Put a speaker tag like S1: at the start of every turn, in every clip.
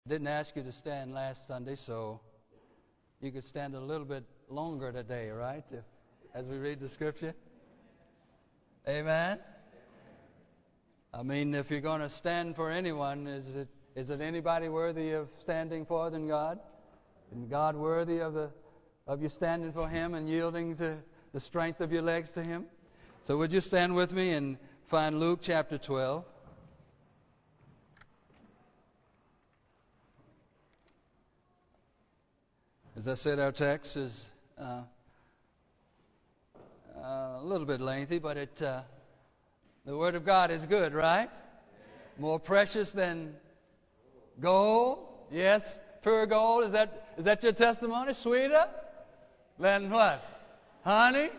S1: Didn't ask you to stand last Sunday, so you could stand a little bit longer today, right? As we read the scripture. Amen? I mean, if you're going to stand for anyone, is it anybody worthy of standing for than God? And God worthy of you standing for Him and yielding to the strength of your legs to Him? So would you stand with me and find Luke chapter 12? As I said, our text is a little bit lengthy, but the Word of God is good, right? More precious than gold. Yes, pure gold. Is that your testimony? Sweeter than what? Honey?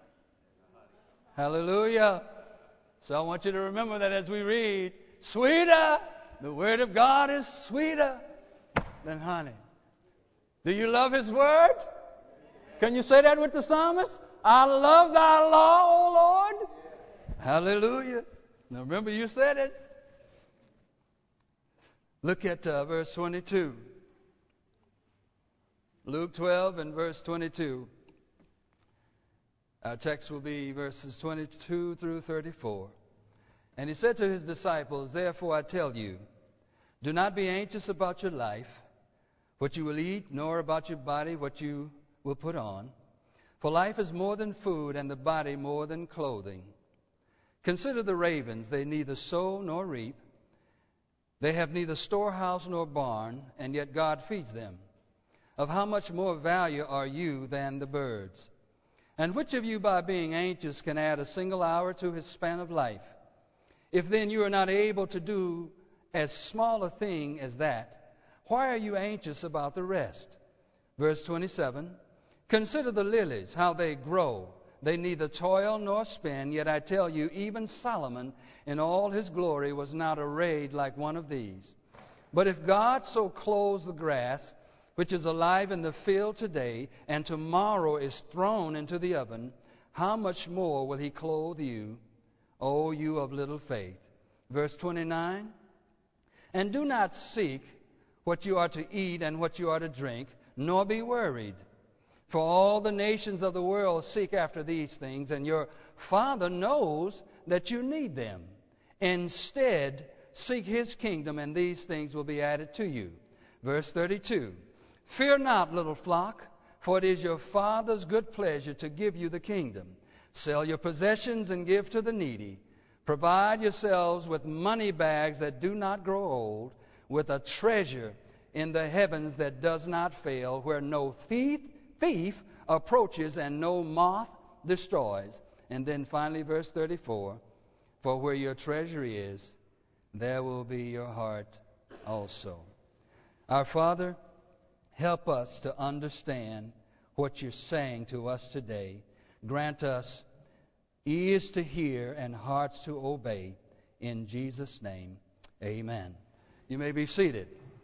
S1: Hallelujah. So I want you to remember that as we read, sweeter, the Word of God is sweeter than honey. Do you love His Word? Can you say that with the psalmist? I love Thy law, O Lord. Hallelujah. Now remember you said it. Look at verse 22. Luke 12 and verse 22. Our text will be verses 22 through 34. And He said to His disciples, therefore I tell you, do not be anxious about your life, what you will eat, nor about your body, what you will put on. For life is more than food, and the body more than clothing. Consider the ravens, they neither sow nor reap. They have neither storehouse nor barn, and yet God feeds them. Of how much more value are you than the birds? And which of you, by being anxious, can add a single hour to his span of life? If then you are not able to do as small a thing as that, why are you anxious about the rest? Verse 27, consider the lilies, how they grow. They neither toil nor spin, yet I tell you, even Solomon in all his glory was not arrayed like one of these. But if God so clothes the grass, which is alive in the field today, and tomorrow is thrown into the oven, how much more will He clothe you, O you of little faith? Verse 29, and do not seek what you are to eat and what you are to drink, nor be worried. For all the nations of the world seek after these things, and your Father knows that you need them. Instead, seek His kingdom, and these things will be added to you. Verse 32, fear not, little flock, for it is your Father's good pleasure to give you the kingdom. Sell your possessions and give to the needy. Provide yourselves with money bags that do not grow old, with a treasure in the heavens that does not fail, where no thief approaches and no moth destroys. And then finally, verse 34, for where your treasure is, there will be your heart also. Our Father, help us to understand what you're saying to us today. Grant us ears to hear and hearts to obey. In Jesus' name, amen. You may be seated.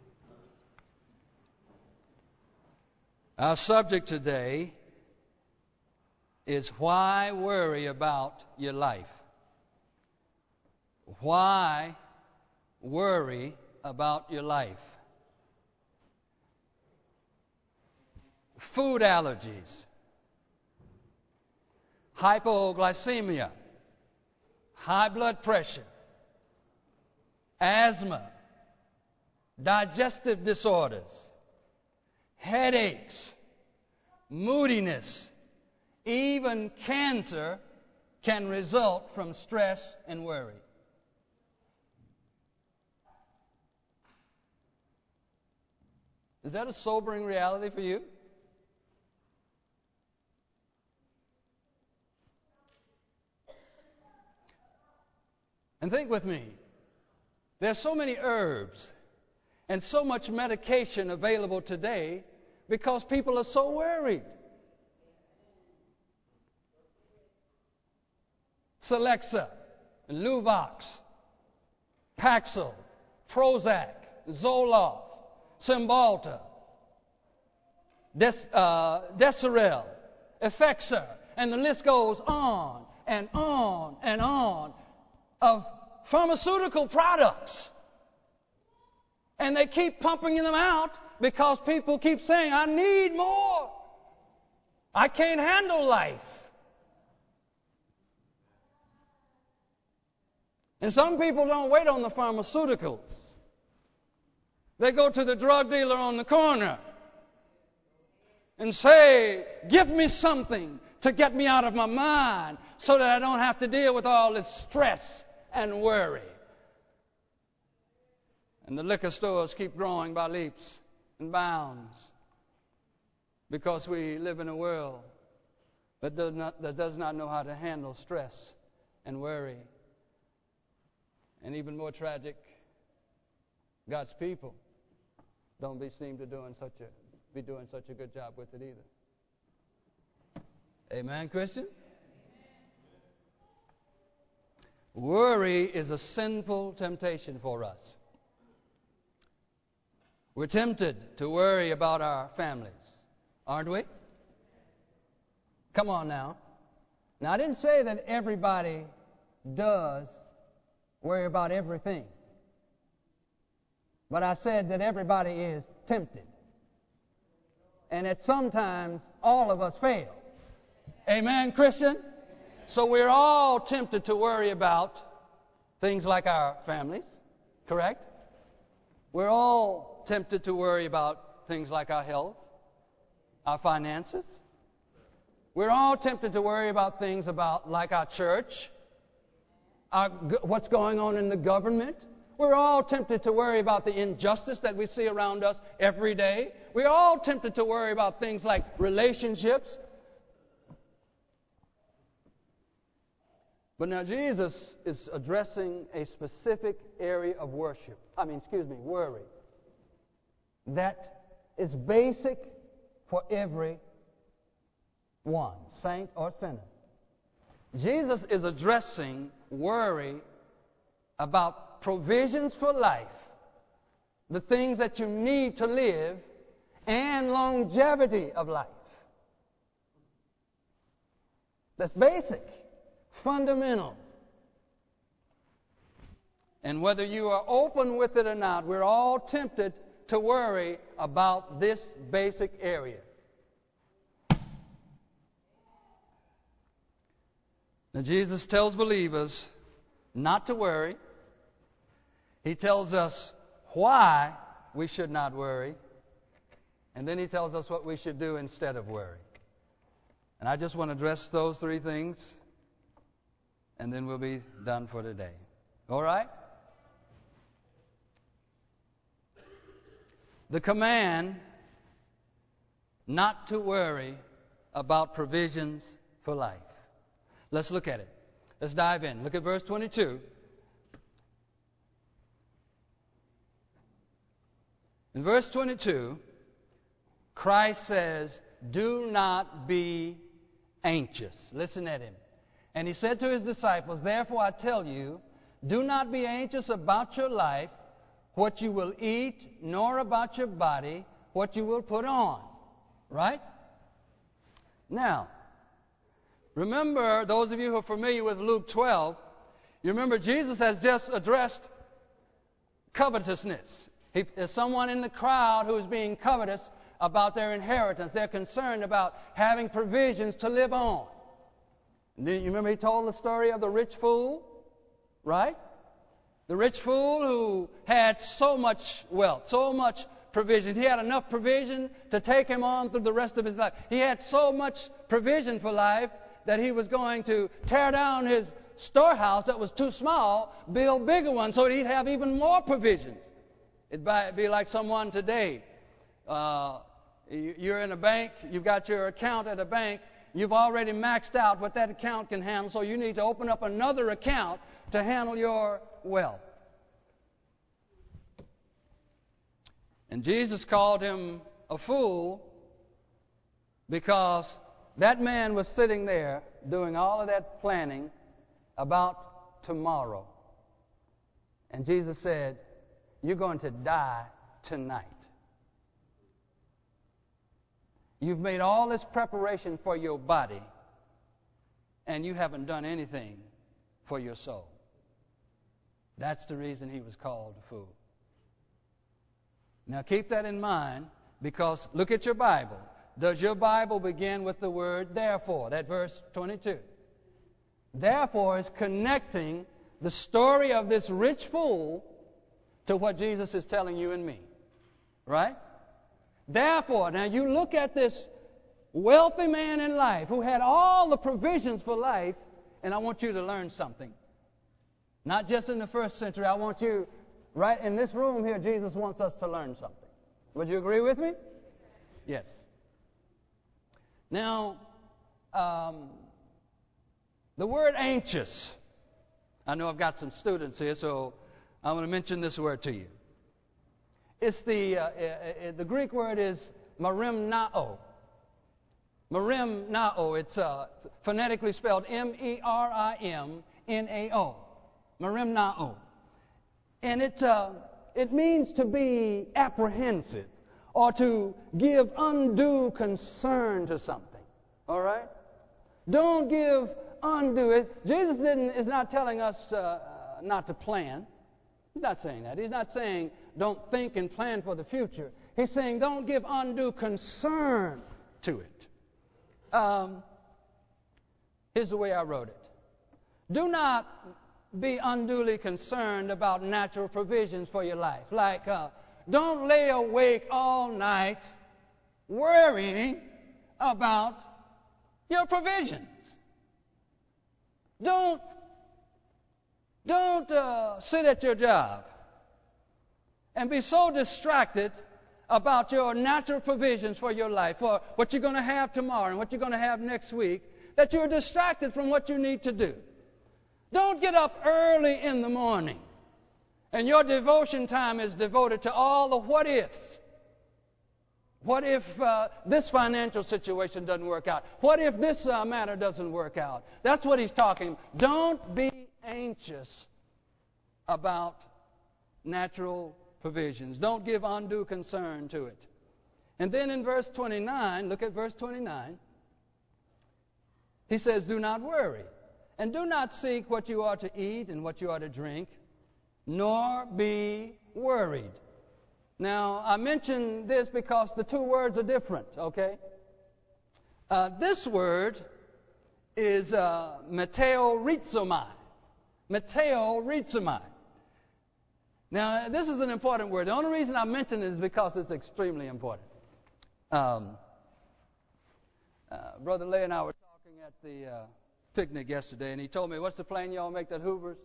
S1: Our subject today is why worry about your life? Why worry about your life? Food allergies, hypoglycemia, high blood pressure, asthma, digestive disorders, headaches, moodiness, even cancer can result from stress and worry. Is that a sobering reality for you? And think with me, there's so many herbs and so much medication available today because people are so worried. Celexa, Luvox, Paxil, Prozac, Zoloft, Cymbalta, Deserel, Effexor, and the list goes on and on and on of pharmaceutical products And they keep pumping them out because people keep saying, I need more. I can't handle life. And some people don't wait on the pharmaceuticals. They go to the drug dealer on the corner and say, give me something to get me out of my mind so that I don't have to deal with all this stress and worry. And the liquor stores keep growing by leaps and bounds because we live in a world that does not know how to handle stress and worry. And even more tragic, God's people don't seem to be doing such a good job with it either. Amen, Christian? Worry is a sinful temptation for us. We're tempted to worry about our families, aren't we? Come on now. Now, I didn't say that everybody does worry about everything. But I said that everybody is tempted. And that sometimes all of us fail. Amen, Christian? So we're all tempted to worry about things like our families, correct? We're all tempted to worry about things like our health, our finances. We're all tempted to worry about things like our church, what's going on in the government. We're all tempted to worry about the injustice that we see around us every day. We're all tempted to worry about things like relationships. But now Jesus is addressing a specific area of worry. That is basic for every one, saint or sinner. Jesus is addressing worry about provisions for life, the things that you need to live, and longevity of life. That's basic, fundamental. And whether you are open with it or not, we're all tempted to worry about this basic area. Now, Jesus tells believers not to worry. He tells us why we should not worry. And then he tells us what we should do instead of worry. And I just want to address those three things, and then we'll be done for today. All right? The command not to worry about provisions for life. Let's look at it. Let's dive in. Look at verse 22. In verse 22, Christ says, do not be anxious. Listen at him. And he said to his disciples, therefore I tell you, do not be anxious about your life, what you will eat, nor about your body, what you will put on. Right? Now, remember, those of you who are familiar with Luke 12, you remember Jesus has just addressed covetousness. There's someone in the crowd who is being covetous about their inheritance. They're concerned about having provisions to live on. And then you remember he told the story of the rich fool, right? The rich fool who had so much wealth, so much provision. He had enough provision to take him on through the rest of his life. He had so much provision for life that he was going to tear down his storehouse that was too small, build bigger ones so that he'd have even more provisions. It'd be like someone today. You're in a bank, you've got your account at a bank, you've already maxed out what that account can handle, so you need to open up another account to handle your wealth. And Jesus called him a fool because that man was sitting there doing all of that planning about tomorrow. And Jesus said, you're going to die tonight. You've made all this preparation for your body, and you haven't done anything for your soul. That's the reason he was called a fool. Now keep that in mind, because look at your Bible. Does your Bible begin with the word therefore? That verse 22. Therefore is connecting the story of this rich fool to what Jesus is telling you and me. Right? Therefore, now you look at this wealthy man in life who had all the provisions for life, and I want you to learn something. Not just in the first century. I want you, right in this room here, Jesus wants us to learn something. Would you agree with me? Yes. Now, the word anxious. I know I've got some students here, so I'm going to mention this word to you. It's the Greek word is merimnao. Merimnao. It's phonetically spelled Merimnao. Merimnao. And it means to be apprehensive or to give undue concern to something. All right? Don't give undue. Jesus is not telling us not to plan. He's not saying that. He's not saying don't think and plan for the future. He's saying don't give undue concern to it. Here's the way I wrote it. Do not be unduly concerned about natural provisions for your life. Like, don't lay awake all night worrying about your provisions. Don't sit at your job and be so distracted about your natural provisions for your life, for what you're going to have tomorrow and what you're going to have next week, that you're distracted from what you need to do. Don't get up early in the morning and your devotion time is devoted to all the what ifs. What if this financial situation doesn't work out? What if this matter doesn't work out? That's what he's talking. Don't be anxious about natural provisions. Don't give undue concern to it. And then in verse 29, look at verse 29. He says, do not worry, and do not seek what you are to eat and what you are to drink, nor be worried. Now, I mention this because the two words are different, okay? This word is meteorizomai. Meteorizomai. Now, this is an important word. The only reason I mention it is because it's extremely important. Brother Lay and I were talking at the picnic yesterday, and he told me, what's the plane y'all make that hoovers?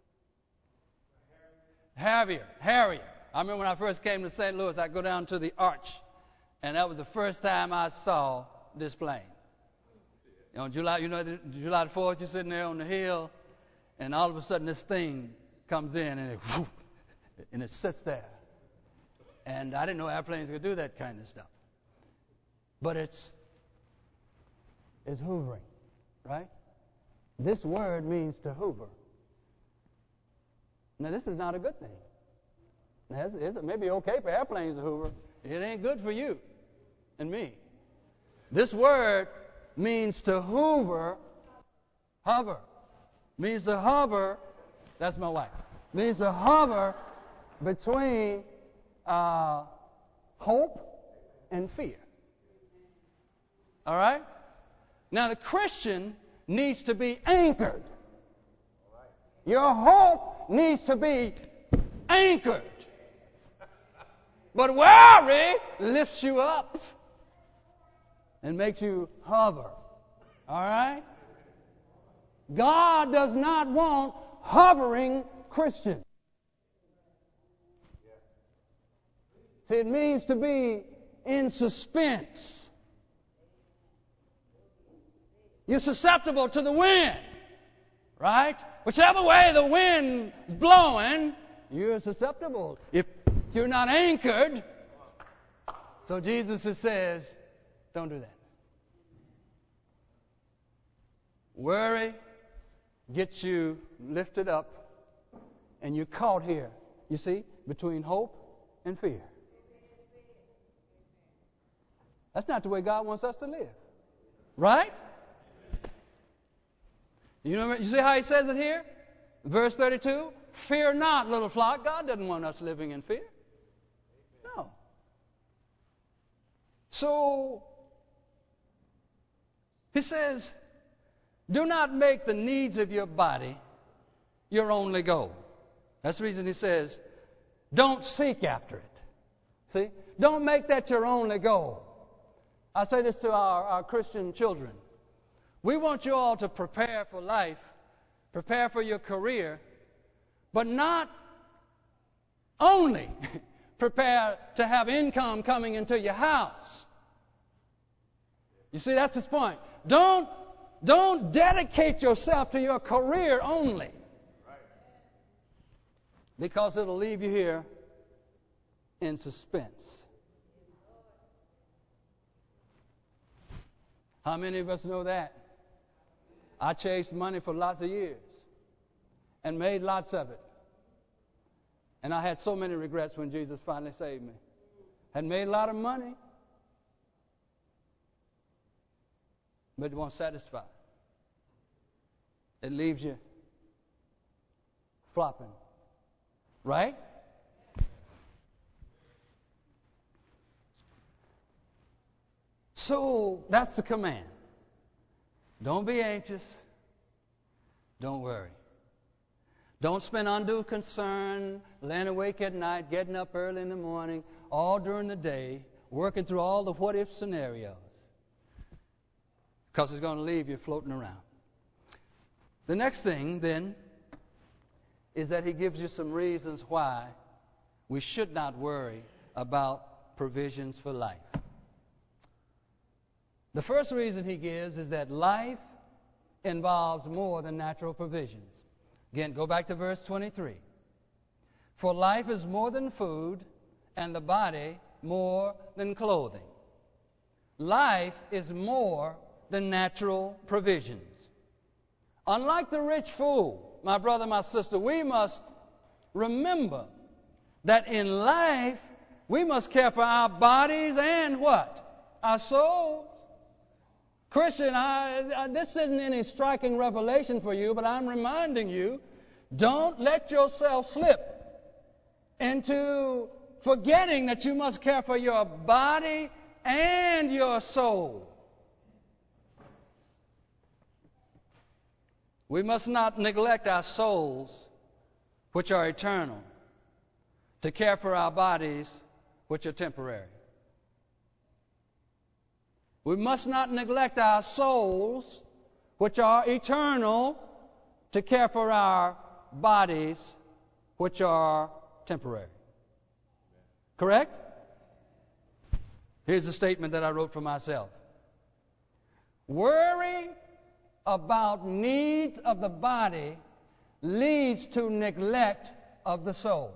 S1: Harrier. I remember when I first came to St. Louis, I'd go down to the Arch, and that was the first time I saw this plane. On July the 4th, you're sitting there on the hill, and all of a sudden this thing comes in, and it sits there. And I didn't know airplanes could do that kind of stuff. But it's hoovering, right? This word means to hoover. Now, this is not a good thing. Now, it may be okay for airplanes to hoover. It ain't good for you and me. This word means to hoover, hover. Means to hover, that's my wife. Means to hover between hope and fear. All right? Now, the Christian needs to be anchored. Your hope needs to be anchored. But worry lifts you up and makes you hover. All right? God does not want hovering Christians. See, it means to be in suspense. You're susceptible to the wind, right? Whichever way the wind is blowing, you're susceptible. If you're not anchored, so Jesus says, don't do that. Worry gets you lifted up, and you're caught here, you see, between hope and fear. That's not the way God wants us to live. Right? You see how he says it here? Verse 32, fear not, little flock. God doesn't want us living in fear. No. So, he says, do not make the needs of your body your only goal. That's the reason he says, don't seek after it. See? Don't make that your only goal. I say this to our Christian children. We want you all to prepare for life, prepare for your career, but not only prepare to have income coming into your house. You see, that's his point. Don't dedicate yourself to your career only, because it'll leave you here in suspense. How many of us know that? I chased money for lots of years and made lots of it. And I had so many regrets when Jesus finally saved me. Had made a lot of money, but it won't satisfy. It leaves you flopping. Right? So that's the command. Don't be anxious. Don't worry. Don't spend undue concern, laying awake at night, getting up early in the morning, all during the day, working through all the what-if scenarios. Because it's going to leave you floating around. The next thing, then, is that he gives you some reasons why we should not worry about provisions for life. The first reason he gives is that life involves more than natural provisions. Again, go back to verse 23. For life is more than food, and the body more than clothing. Life is more than natural provisions. Unlike the rich fool, my brother, my sister, we must remember that in life we must care for our bodies and what? Our souls. Christian, this isn't any striking revelation for you, but I'm reminding you, don't let yourself slip into forgetting that you must care for your body and your soul. We must not neglect our souls, which are eternal, to care for our bodies, which are temporary. We must not neglect our souls, which are eternal, to care for our bodies, which are temporary. Correct? Here's a statement that I wrote for myself. Worry about needs of the body leads to neglect of the soul.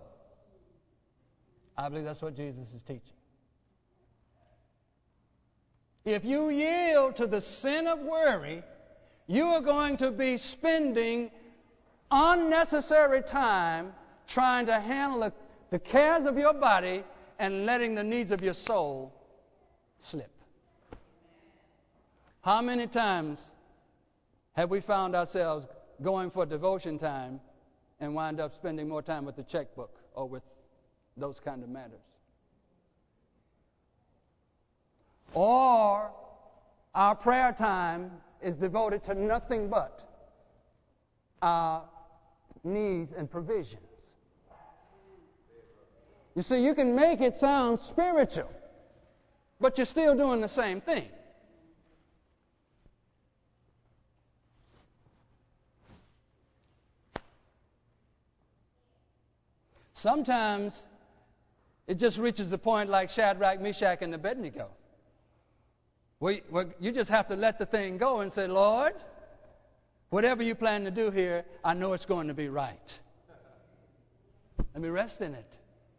S1: I believe that's what Jesus is teaching. If you yield to the sin of worry, you are going to be spending unnecessary time trying to handle the cares of your body and letting the needs of your soul slip. How many times have we found ourselves going for devotion time and wind up spending more time with the checkbook or with those kind of matters? Or our prayer time is devoted to nothing but our needs and provisions. You see, you can make it sound spiritual, but you're still doing the same thing. Sometimes it just reaches the point like Shadrach, Meshach, and Abednego. You just have to let the thing go and say, Lord, whatever you plan to do here, I know it's going to be right. Let me rest in it.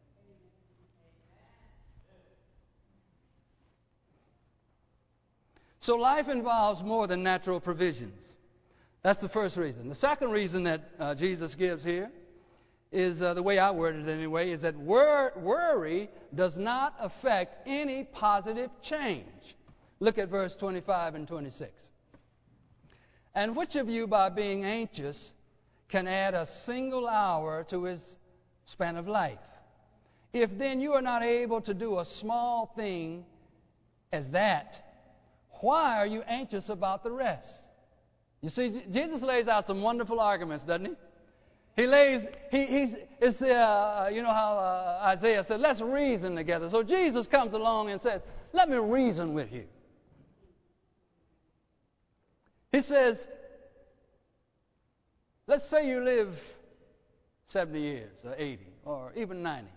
S1: So life involves more than natural provisions. That's the first reason. The second reason that Jesus gives here is, the way I word it anyway, is that worry does not affect any positive change. Look at verse 25 and 26. And which of you, by being anxious, can add a single hour to his span of life? If then you are not able to do a small thing, as that, why are you anxious about the rest? You see, Jesus lays out some wonderful arguments, doesn't he? It's you know how Isaiah said, let's reason together. So Jesus comes along and says, let me reason with you. He says, let's say you live 70 years or 80 or even 90.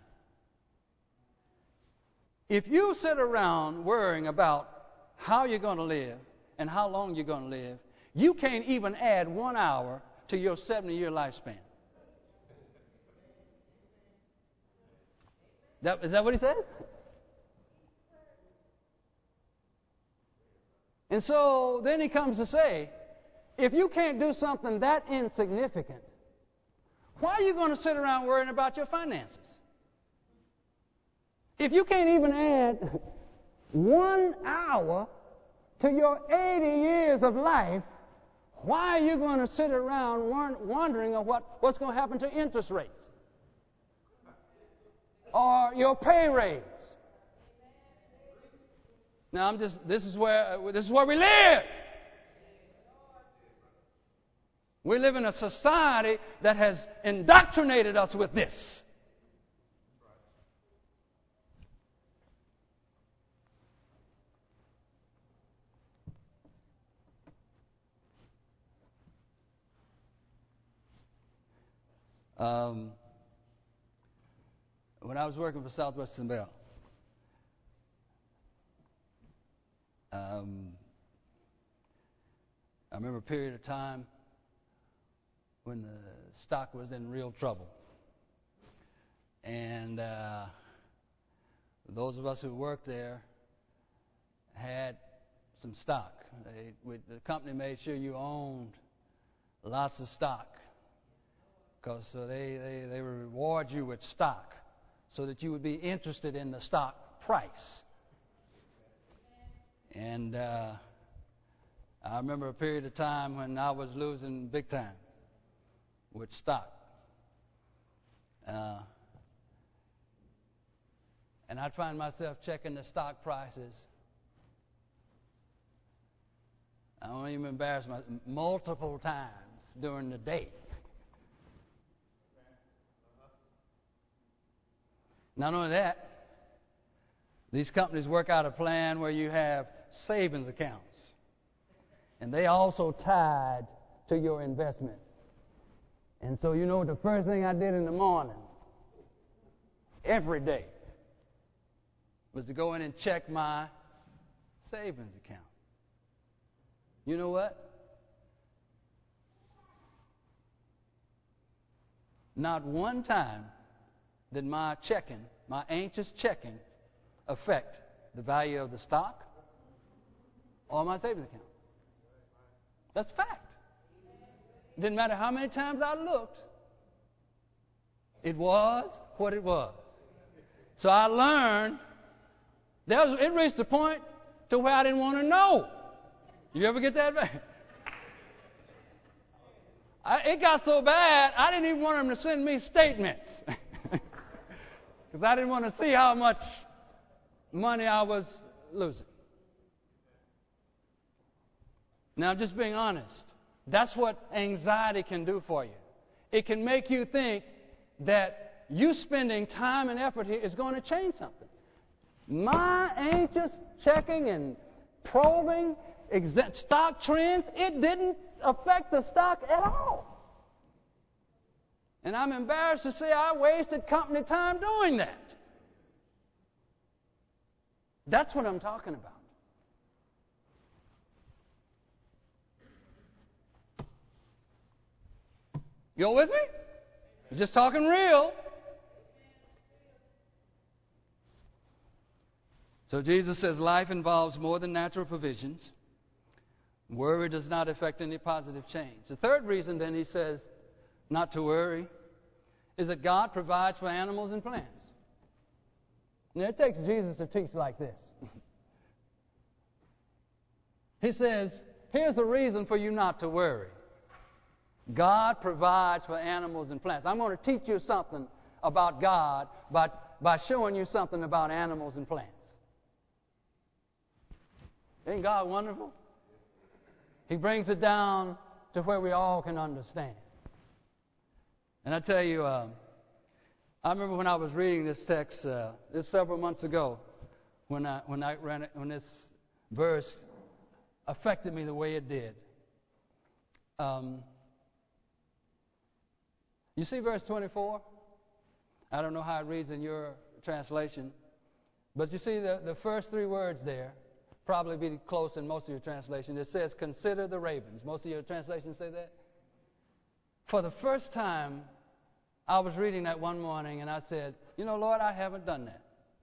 S1: If you sit around worrying about how you're going to live and how long you're going to live, you can't even add 1 hour to your 70-year lifespan. Is that what he says? And so then he comes to say, if you can't do something that insignificant, why are you going to sit around worrying about your finances? If you can't even add 1 hour to your 80 years of life, why are you going to sit around wondering what's going to happen to interest rates or your pay raise? Now, this is where we live. We live in a society that has indoctrinated us with this. When I was working for Southwestern Bell, I remember a period of time when the stock was in real trouble. And those of us who worked there had some stock. The company made sure you owned lots of stock, because they would reward you with stock so that you would be interested in the stock price. And I remember a period of time when I was losing big time with stock. And I'd find myself checking the stock prices. I don't even embarrass myself, multiple times during the day. Not only that, these companies work out a plan where you have savings accounts. And they also tied to your investments. And so you know the first thing I did in the morning, every day, was to go in and check my savings account. You know what? Not one time did my anxious checking, affect the value of the stock or my savings account. That's fact. Didn't matter how many times I looked, it was what it was. So I learned, it reached a point to where I didn't want to know. You ever get that bad? It got so bad, I didn't even want them to send me statements. Because I didn't want to see how much money I was losing. Now, just being honest, that's what anxiety can do for you. It can make you think that you spending time and effort here is going to change something. My anxious checking and probing stock trends, it didn't affect the stock at all. And I'm embarrassed to say I wasted company time doing that. That's what I'm talking about. You all with me? I'm just talking real. So Jesus says life involves more than natural provisions. Worry does not affect any positive change. The third reason then he says not to worry is that God provides for animals and plants. Now it takes Jesus to teach like this. He says, here's the reason for you not to worry. God provides for animals and plants. I'm going to teach you something about God by showing you something about animals and plants.
S2: Ain't God wonderful? He brings it down to where we all can understand.
S1: And I tell you, I remember when I was reading this text, this several months ago, when this verse affected me the way it did. You see verse 24? I don't know how it reads in your translation, but you see the first three words there, probably be close in most of your translations. It says, consider the ravens. Most of your translations say that. For the first time, I was reading that one morning and I said, you know, Lord, I haven't done that.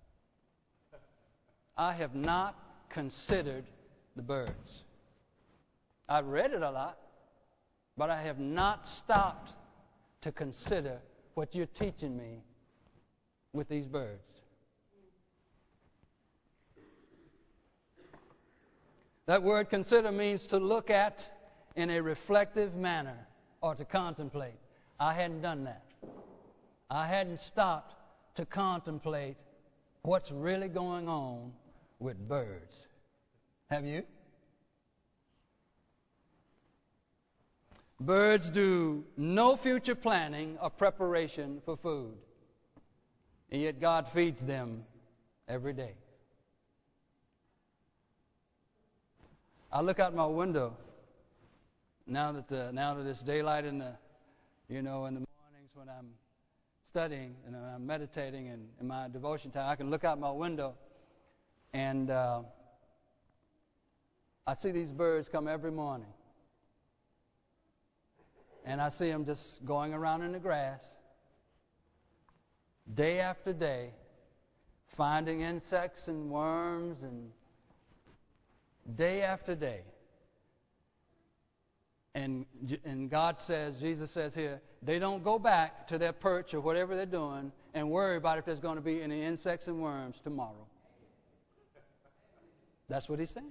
S1: I have not considered the birds. I've read it a lot, but I have not stopped to consider what you're teaching me with these birds. That word consider means to look at in a reflective manner or to contemplate. I hadn't done that. I hadn't stopped to contemplate what's really going on with birds. Have you? Birds do no future planning or preparation for food, and yet God feeds them every day. I look out my window now that it's daylight in the mornings when I'm studying and I'm meditating and in my devotion time. I can look out my window and I see these birds come every morning. And I see them just going around in the grass, day after day, finding insects and worms, and day after day. And God says, Jesus says here, they don't go back to their perch or whatever they're doing and worry about if there's going to be any insects and worms tomorrow. That's what he's saying.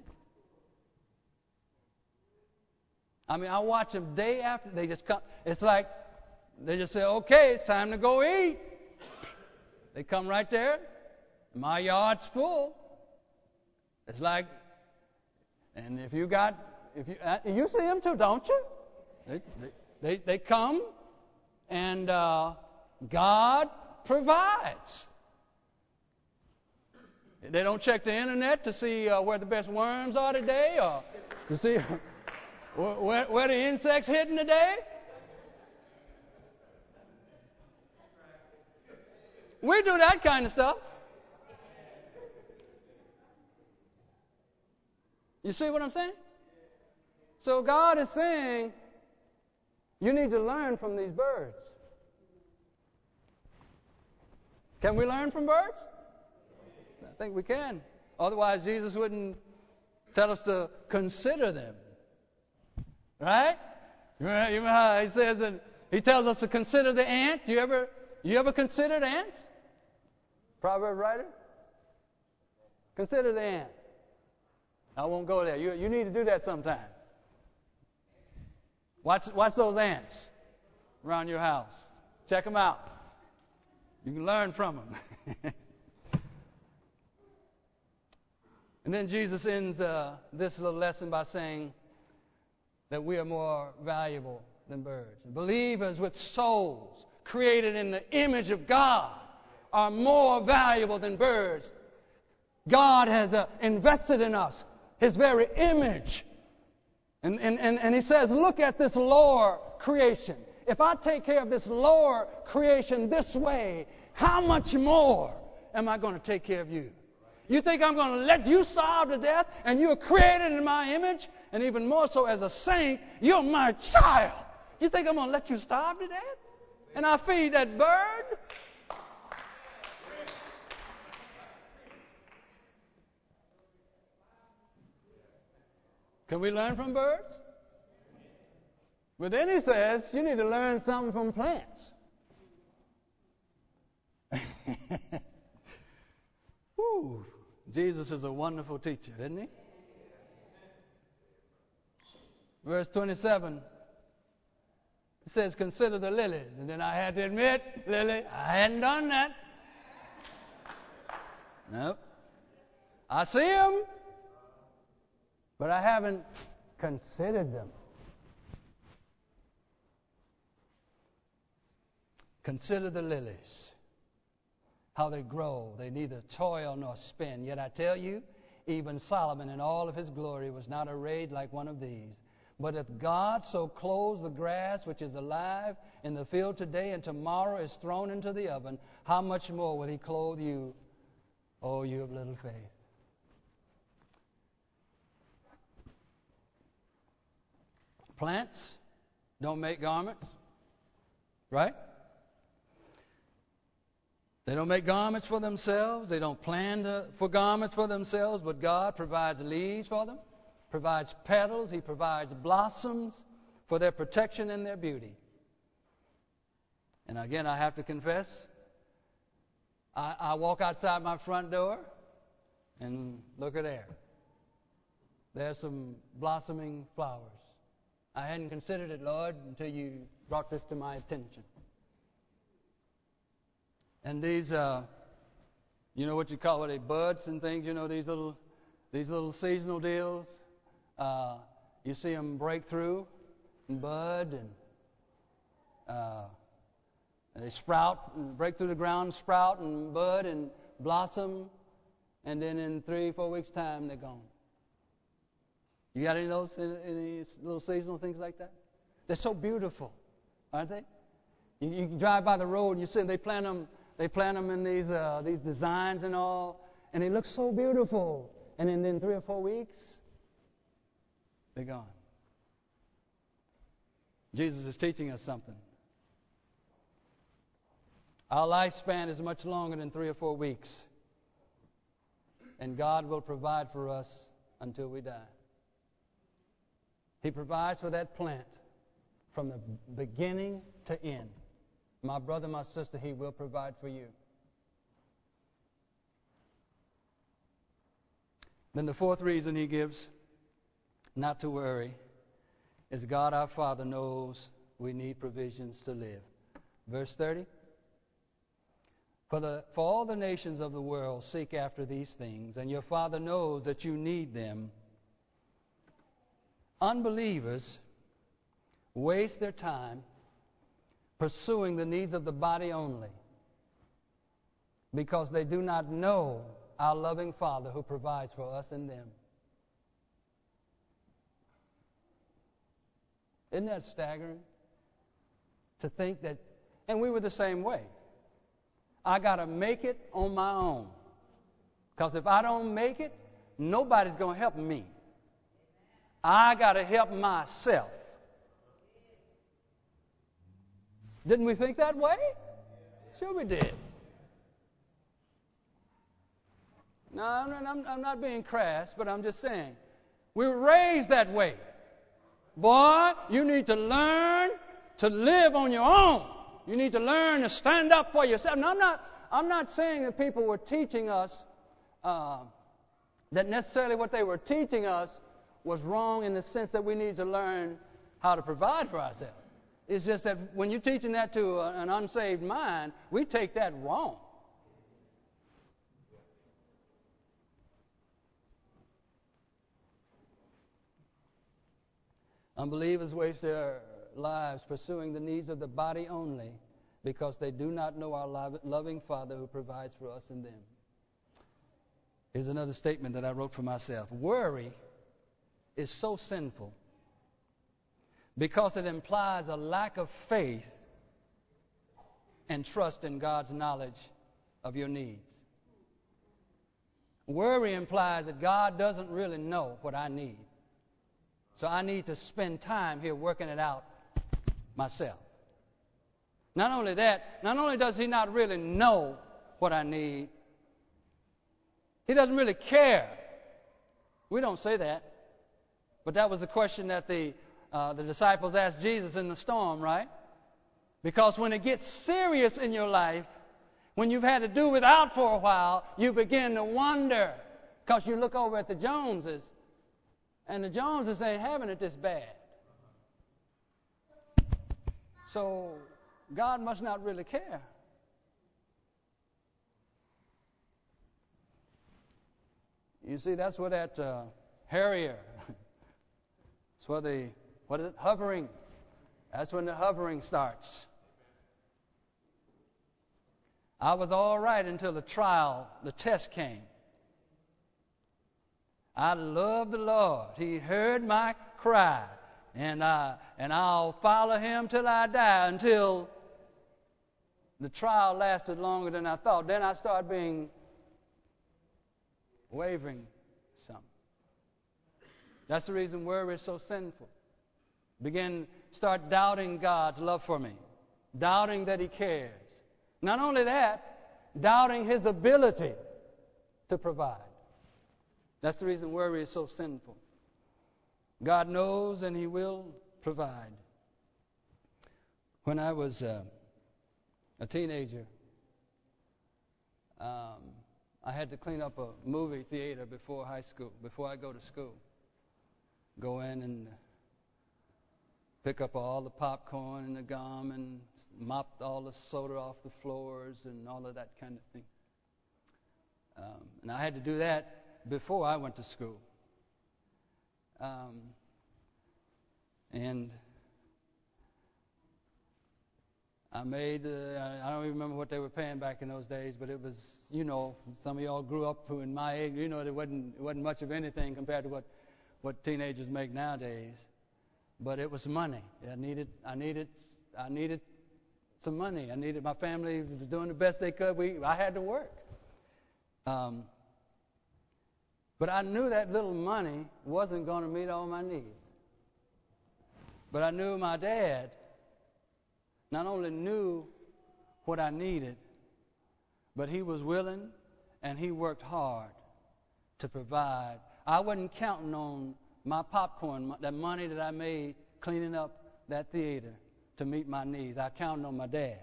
S1: I mean, I watch them day after. They just come. It's like they just say, okay, it's time to go eat. They come right there. My yard's full. It's like, and if you see them too, don't you? They come, and God provides. They don't check the internet to see where the best worms are today, or to see where the insects hidden today? We do that kind of stuff. You see what I'm saying? So God is saying, you need to learn from these birds. Can we learn from birds? I think we can. Otherwise, Jesus wouldn't tell us to consider them. Right? You remember how he says that he tells us to consider the ant? You ever considered ants? Proverb writer? Consider the ant. I won't go there. You need to do that sometime. Watch those ants around your house. Check them out. You can learn from them. And then Jesus ends this little lesson by saying that we are more valuable than birds. Believers with souls created in the image of God are more valuable than birds. God has invested in us His very image. And He says, look at this lower creation. If I take care of this lower creation this way, how much more am I going to take care of you? You think I'm going to let you starve to death, and you are created in my image, and even more so as a saint, you're my child. You think I'm going to let you starve to death? And I feed that bird? Can we learn from birds? But then he says, you need to learn something from plants. Whew. Jesus is a wonderful teacher, isn't he? Verse 27, it says, consider the lilies. And then I had to admit, Lily, I hadn't done that. Nope. I see them.
S2: but I haven't considered them.
S1: Consider the lilies, how they grow. They neither toil nor spin. Yet I tell you, even Solomon in all of his glory was not arrayed like one of these. But if God so clothes the grass which is alive in the field today and tomorrow is thrown into the oven, how much more will He clothe you, O you of little faith? Plants don't make garments, right? They don't make garments for themselves. They don't plan for garments for themselves, but God provides leaves for them, provides petals. He provides blossoms for their protection and their beauty. And again, I have to confess, I walk outside my front door and look at there. There's some blossoming flowers. I hadn't considered it, Lord, until you brought this to my attention. And these, you know what you call it, buds and things, you know, these little seasonal deals. You see them break through and bud, and they sprout and break through the ground, sprout and bud and blossom, and then in 3-4 weeks' time, they're gone. You got any of those, any little seasonal things like that? They're so beautiful, aren't they? You can drive by the road and you see them, they plant them in these designs and all, and they look so beautiful. And then 3 or 4 weeks, they're gone. Jesus is teaching us something. Our lifespan is much longer than 3 or 4 weeks. And God will provide for us until we die. He provides for that plant from the beginning to end. My brother, my sister, He will provide for you. Then the fourth reason He gives not to worry is God our Father knows we need provisions to live. Verse 30. For all the nations of the world seek after these things, and your Father knows that you need them. Unbelievers waste their time pursuing the needs of the body only because they do not know our loving Father who provides for us and them. Isn't that staggering? To think that, and we were the same way. I got to make it on my own. Because if I don't make it, nobody's going to help me. I got to help myself. Didn't we think that way? Sure we did. No, I'm not being crass, but I'm just saying. We were raised that way. Boy, you need to learn to live on your own. You need to learn to stand up for yourself. Now, I'm not saying that people were teaching us that necessarily what they were teaching us was wrong in the sense that we need to learn how to provide for ourselves. It's just that when you're teaching that to an unsaved mind, we take that wrong. Unbelievers waste their lives pursuing the needs of the body only because they do not know our loving Father who provides for us and them. Here's another statement that I wrote for myself. Worry is so sinful because it implies a lack of faith and trust in God's knowledge of your needs. Worry implies that God doesn't really know what I need. So I need to spend time here working it out myself. Not only that, not only does He not really know what I need, He doesn't really care. We don't say that. But that was the question that the disciples asked Jesus in the storm, right? Because when it gets serious in your life, when you've had to do without for a while, you begin to wonder. Because you look over at the Joneses, and the Joneses ain't having it this bad. So God must not really care. You see, that's what that Harrier
S2: That's what is it? Hovering. That's when the hovering starts. I was all right until the test came. I love the Lord. He heard my cry. And I'll follow Him till I die, until the trial lasted longer than I thought. Then I started being wavering some. That's the reason worry is so sinful. Start doubting God's love for me. Doubting that He cares. Not only that, doubting His ability to provide. That's the reason worry is so sinful. God knows and He will provide. When I was a teenager, I had to clean up a movie theater before high school, before I go to school. Go in and pick up all the popcorn and the gum and mop all the soda off the floors and all of that kind of thing. And I had to do that before I went to school. And I made, I don't even remember what they were paying back in those days, but it was, some of y'all grew up who in my age, there wasn't much of anything compared to what teenagers make nowadays. But it was money. I needed some money. My family was doing the best they could. I had to work. But I knew that little money wasn't going to meet all my needs. But I knew my dad not only knew what I needed, but he was willing and he worked hard to provide. I wasn't counting on my popcorn, that money that I made cleaning up that theater, to meet my needs. I counted on my dad.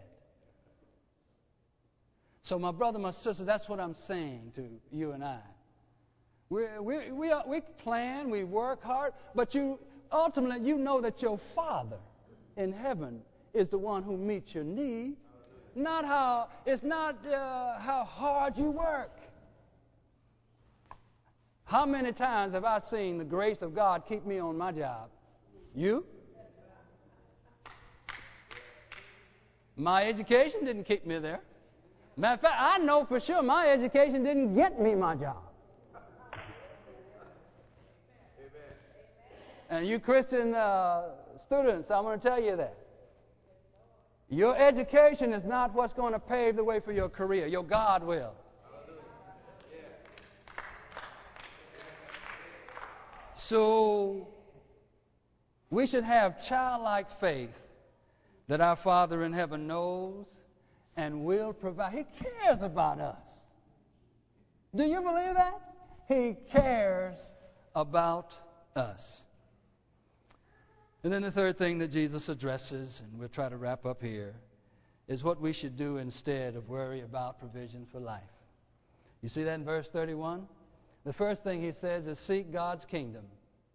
S2: So my brother, my sister, that's what I'm saying to you and I. We plan, we work hard, but ultimately you know that your Father in heaven is the one who meets your needs. It's not how hard you work. How many times have I seen the grace of God keep me on my job? You? My education didn't keep me there. Matter of fact, I know for sure my education didn't get me my job. And you Christian students, I'm going to tell you that. Your education is not what's going to pave the way for your career. Your God will. So, we should have childlike faith that our Father in heaven knows and will provide. He cares about us. Do you believe that? He cares about us. And then the third thing that Jesus addresses, and we'll try to wrap up here, is what we should do instead of worry about provision for life. You see that in verse 31? The first thing he says is seek God's kingdom.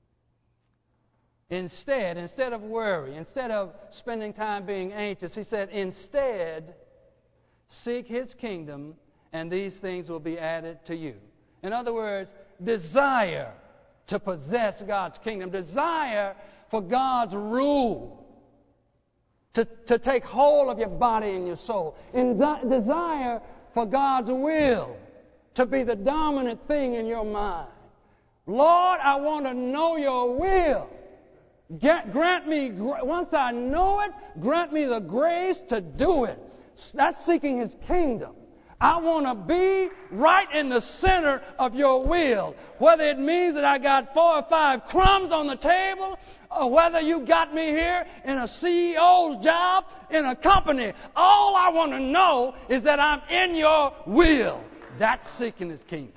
S2: Instead of worry, instead of spending time being anxious, he said, instead, seek His kingdom, and these things will be added to you. In other words, desire to possess God's kingdom, desire for God's rule to take hold of your body and your soul, and desire for God's will to be the dominant thing in your mind. Lord, I want to know your will. Grant me, once I know it, grant me the grace to do it. That's seeking His kingdom. I want to be right in the center of your will. Whether it means that I got 4 or 5 crumbs on the table, or whether you got me here in a CEO's job in a company. All I want to know is that I'm in your will. That's seeking His kingdom.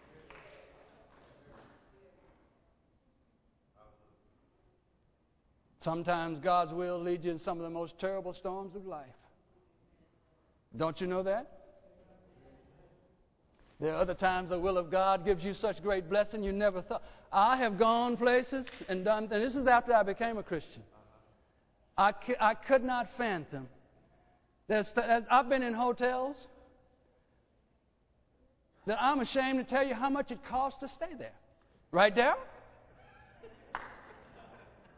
S2: Sometimes God's will leads you in some of the most terrible storms of life. Don't you know that? There are other times the will of God gives you such great blessing you never thought. I have gone places and done, and this is after I became a Christian. I could not fathom. I've been in hotels that I'm ashamed to tell you how much it costs to stay there. Right, Darryl?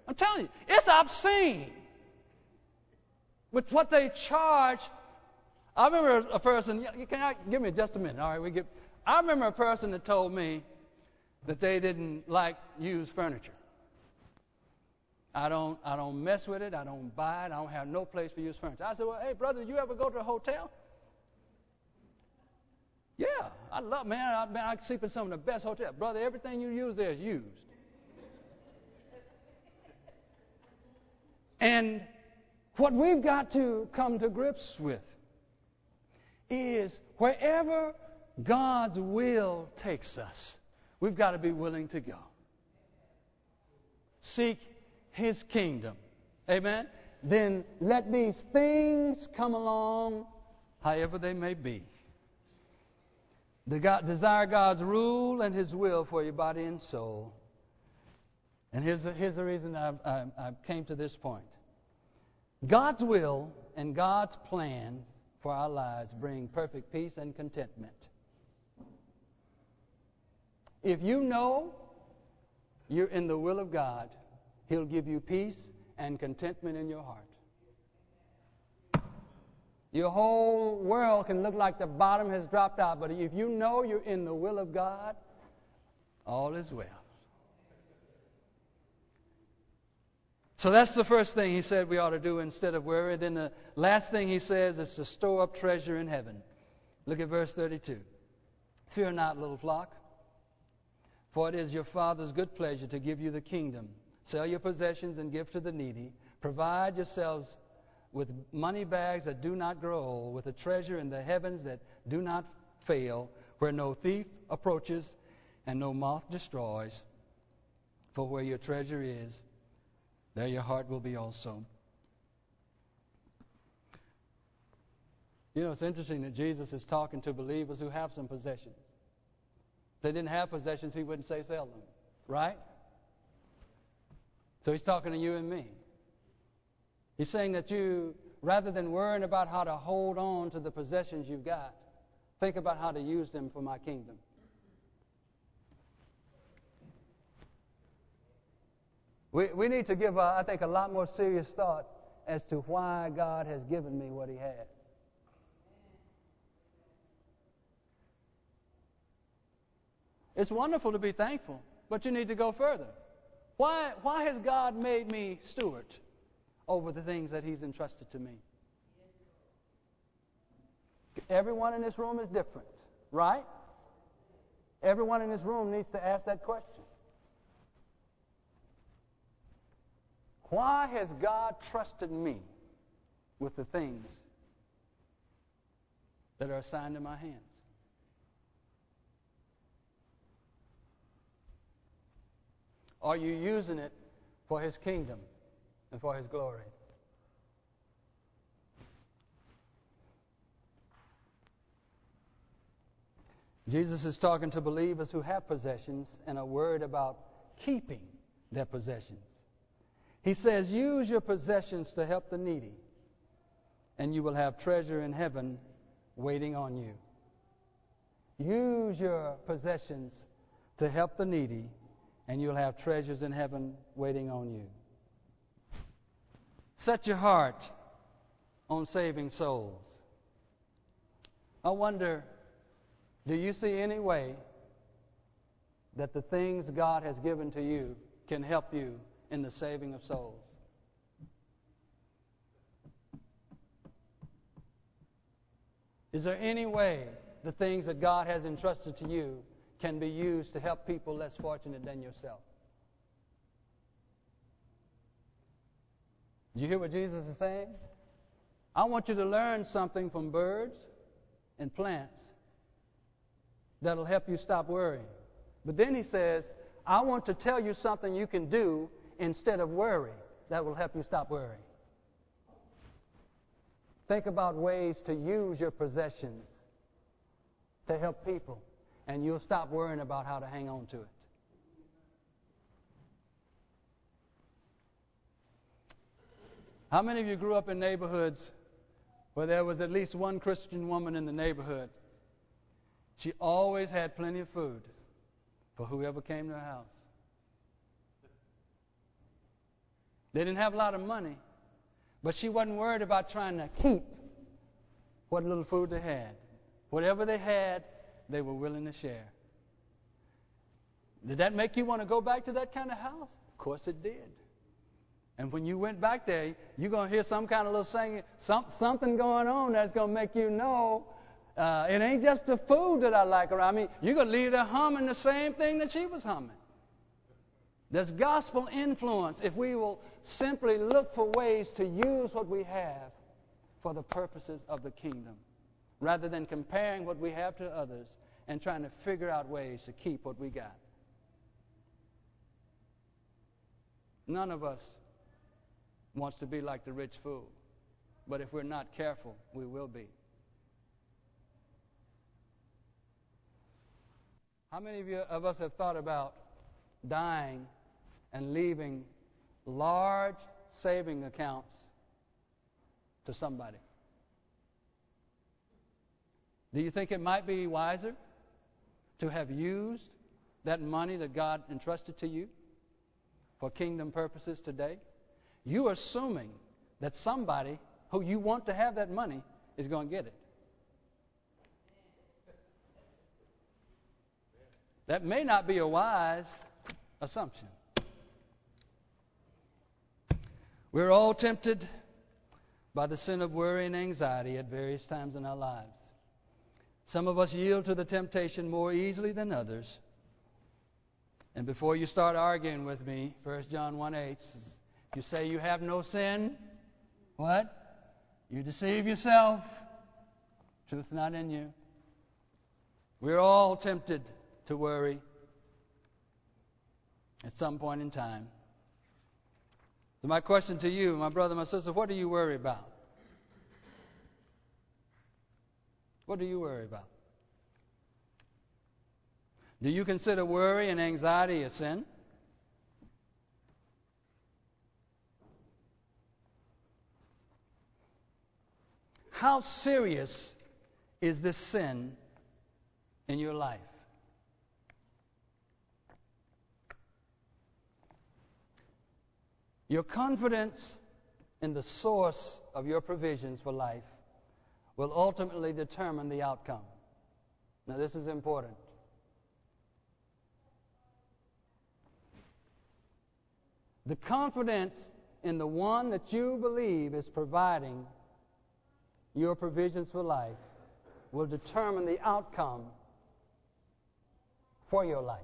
S2: I'm telling you, it's obscene. With what they charge. I remember a person, give me just a minute, all right? I remember a person that told me that they didn't like used furniture. I don't mess with it, I don't buy it, I don't have no place for used furniture. I said, well, hey, brother, you ever go to a hotel? Yeah, I love, man, I sleep in some of the best hotels. Brother, everything you use there is used. And what we've got to come to grips with is wherever God's will takes us, we've got to be willing to go. Seek His kingdom. Amen? Then let these things come along, however they may be. Desire God's rule and His will for your body and soul. And here's the reason I came to this point. God's will and God's plans for our lives bring perfect peace and contentment. If you know you're in the will of God, He'll give you peace and contentment in your heart. Your whole world can look like the bottom has dropped out, but if you know you're in the will of God, all is well. So that's the first thing He said we ought to do instead of worry. Then the last thing He says is to store up treasure in heaven. Look at verse 32. Fear not, little flock, for it is your Father's good pleasure to give you the kingdom. Sell your possessions and give to the needy. Provide yourselves with money bags that do not grow old, with a treasure in the heavens that do not fail, where no thief approaches and no moth destroys. For where your treasure is, there your heart will be also. You know, it's interesting that Jesus is talking to believers who have some possessions. If they didn't have possessions, He wouldn't say sell them, right? So He's talking to you and me. He's saying that you, rather than worrying about how to hold on to the possessions you've got, think about how to use them for my kingdom. We need to give, I think, a lot more serious thought as to why God has given me what He has. It's wonderful to be thankful, but you need to go further. Why has God made me steward over the things that He's entrusted to me? Everyone in this room is different, right? Everyone in this room needs to ask that question. Why has God trusted me with the things that are assigned in my hands? Are you using it for His kingdom and for His glory? Jesus is talking to believers who have possessions and are worried about keeping their possessions. He says, use your possessions to help the needy, and you will have treasure in heaven waiting on you. Use your possessions to help the needy, and you'll have treasures in heaven waiting on you. Set your heart on saving souls. I wonder, do you see any way that the things God has given to you can help you in the saving of souls? Is there any way the things that God has entrusted to you can be used to help people less fortunate than yourself? Do you hear what Jesus is saying? I want you to learn something from birds and plants that'll help you stop worrying. But then He says, I want to tell you something you can do instead of worry that will help you stop worrying. Think about ways to use your possessions to help people, and you'll stop worrying about how to hang on to it. How many of you grew up in neighborhoods where there was at least one Christian woman in the neighborhood? She always had plenty of food for whoever came to her house. They didn't have a lot of money, but she wasn't worried about trying to keep what little food they had. Whatever they had, they were willing to share. Did that make you want to go back to that kind of house? Of course it did. And when you went back there, you're going to hear some kind of little singing, something going on that's going to make you know it ain't just the food that I like around me. You're going to leave there humming the same thing that she was humming. There's gospel influence if we will simply look for ways to use what we have for the purposes of the kingdom, rather than comparing what we have to others and trying to figure out ways to keep what we got. None of us wants to be like the rich fool, but if we're not careful, we will be. How many of us have thought about dying and leaving large saving accounts to somebody? Do you think it might be wiser to have used that money that God entrusted to you for kingdom purposes today? You're assuming that somebody who you want to have that money is going to get it. That may not be a wise assumption. We're all tempted by the sin of worry and anxiety at various times in our lives. Some of us yield to the temptation more easily than others. And before you start arguing with me, 1 John 1:8, if you say you have no sin, what? You deceive yourself. Truth not in you. We're all tempted to worry at some point in time. So my question to you, my brother, my sister, what do you worry about? What do you worry about? Do you consider worry and anxiety a sin? How serious is this sin in your life? Your confidence in the source of your provisions for life will ultimately determine the outcome. Now, this is important. The confidence in the one that you believe is providing your provisions for life will determine the outcome for your life.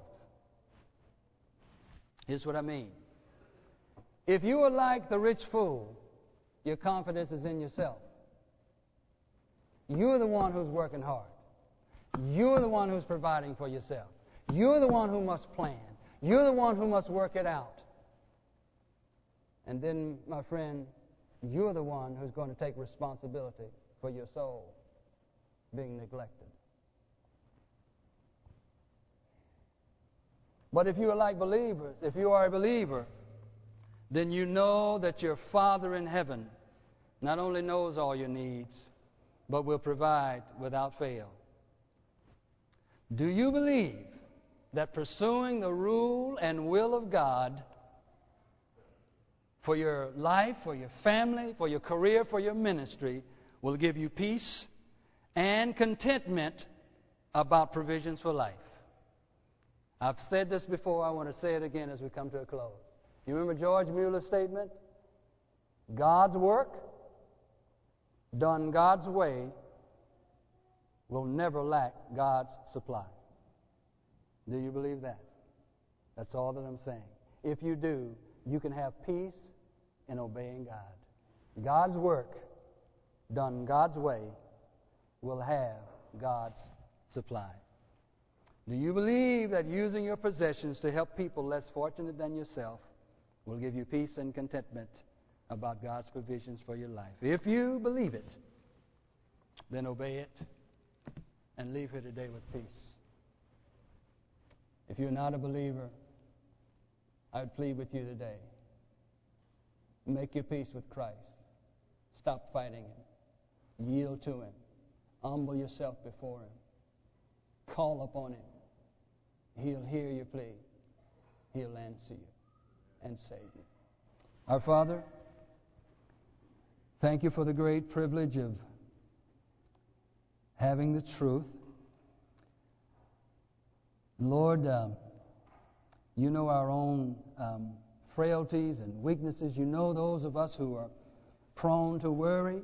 S2: Here's what I mean. If you are like the rich fool, your confidence is in yourself. You're the one who's working hard. You're the one who's providing for yourself. You're the one who must plan. You're the one who must work it out. And then, my friend, you're the one who's going to take responsibility for your soul being neglected. But if you are like believers, if you are a believer, then you know that your Father in heaven not only knows all your needs, but will provide without fail. Do you believe that pursuing the rule and will of God for your life, for your family, for your career, for your ministry will give you peace and contentment about provisions for life? I've said this before. I want to say it again as we come to a close. You remember George Mueller's statement? God's work, done God's way, will never lack God's supply. Do you believe that? That's all that I'm saying. If you do, you can have peace in obeying God. God's work, done God's way, will have God's supply. Do you believe that using your possessions to help people less fortunate than yourself will give you peace and contentment about God's provisions for your life? If you believe it, then obey it and leave here today with peace. If you're not a believer, I would plead with you today. Make your peace with Christ. Stop fighting Him. Yield to Him. Humble yourself before Him. Call upon Him. He'll hear your plea. He'll answer you and save you.
S1: Our Father, thank you for the great privilege of having the truth. Lord, you know our own frailties and weaknesses. You know those of us who are prone to worry.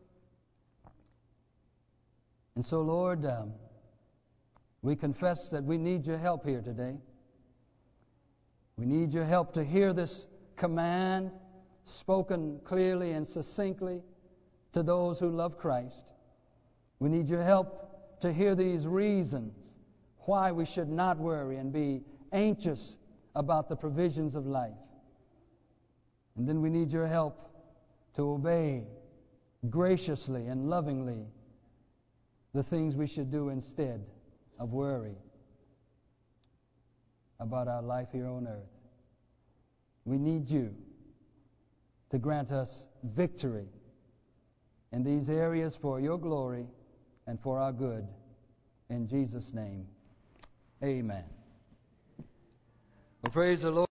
S1: And so, Lord, we confess that we need your help here today. We need your help to hear this command spoken clearly and succinctly to those who love Christ. We need your help to hear these reasons why we should not worry and be anxious about the provisions of life. And then we need your help to obey graciously and lovingly the things we should do instead of worry about our life here on earth. We need you to grant us victory in these areas for your glory and for our good. In Jesus' name, amen. Well, praise the Lord.